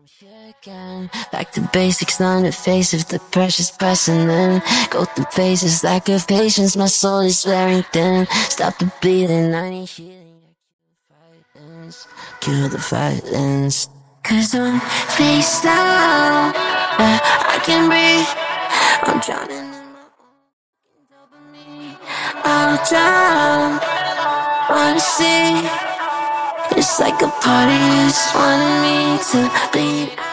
Here again, back to basics, not in the face of the pressure's pressing in. Go through phases, lack of patience, my soul is wearing thin. Stop the bleeding, I need healing. Kill the violence. Cause I'm face down, I can breathe. I'm drowning in my own dopamine. I'll drown, honestly. It's like a party, you just wanted me to bleed out.